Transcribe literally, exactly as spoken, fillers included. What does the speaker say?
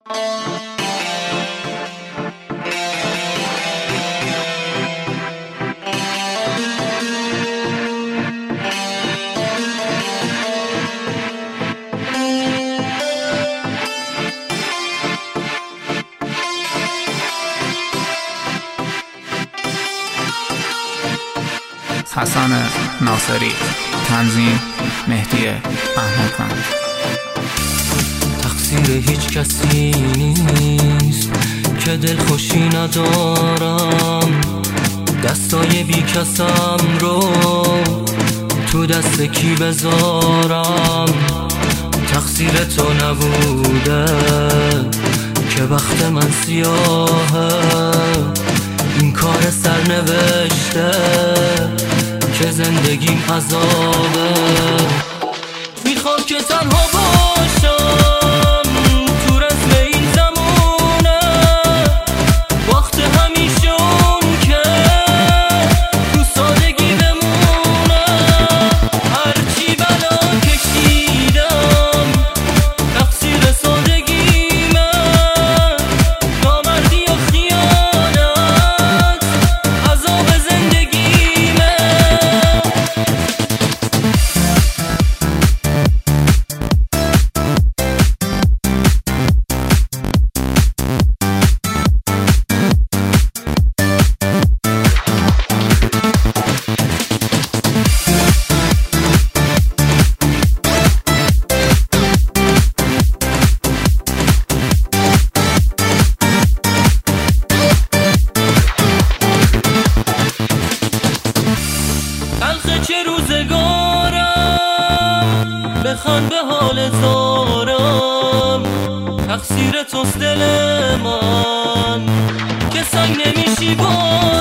حسن ناصری، تنظیم مهدی احمدوند. تقصیر هیچ کسی نیست که دل خوشی ندارم، دستای بی کسم رو تو دست کی بذارم. تقصیر تو نبوده که بخت من سیاهه، این کار سرنوشته که زندگیم عذابه. میخوام که تنها باشم تو رسم این زمونه، وقت همیشون که تو سادگی بمونه. هرچی بلا کشیدم تقصیر سادگیمه، نامردی و خیانت عذاب زندگیمه. تلخ چه روزگارم، بخوان به حال زارم. تقصیر توست دل من که سنگ نمیشی با